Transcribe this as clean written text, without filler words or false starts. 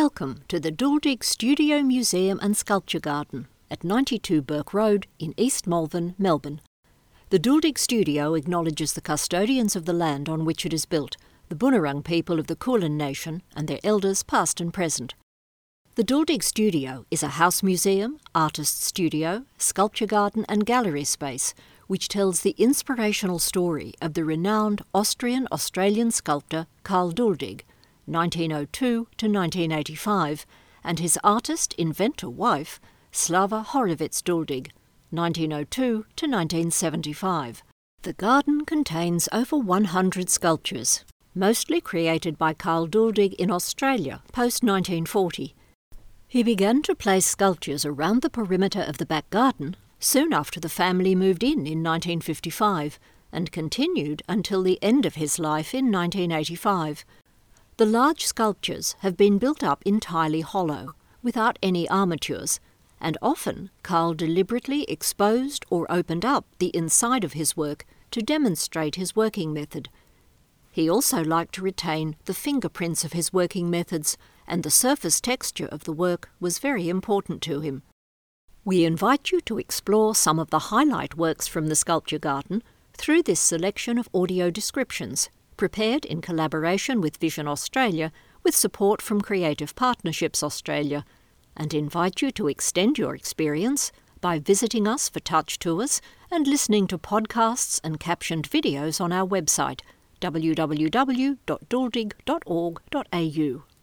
Welcome to the Duldig Studio Museum and Sculpture Garden at 92 Burke Road in East Malvern, Melbourne. The Duldig Studio acknowledges the custodians of the land on which it is built, the Bunurong people of the Kulin Nation and their elders past and present. The Duldig Studio is a house museum, artist studio, sculpture garden and gallery space which tells the inspirational story of the renowned Austrian-Australian sculptor Karl Duldig, 1902 to 1985, and his artist-inventor-wife, Slava Horowitz-Duldig, 1902 to 1975. The garden contains over 100 sculptures, mostly created by Karl Duldig in Australia post-1940. He began to place sculptures around the perimeter of the back garden soon after the family moved in 1955 and continued until the end of his life in 1985. The large sculptures have been built up entirely hollow, without any armatures, and often Karl deliberately exposed or opened up the inside of his work to demonstrate his working method. He also liked to retain the fingerprints of his working methods, and the surface texture of the work was very important to him. We invite you to explore some of the highlight works from the Sculpture Garden through this selection of audio descriptions, prepared in collaboration with Vision Australia with support from Creative Partnerships Australia, and invite you to extend your experience by visiting us for touch tours and listening to podcasts and captioned videos on our website www.duldig.org.au.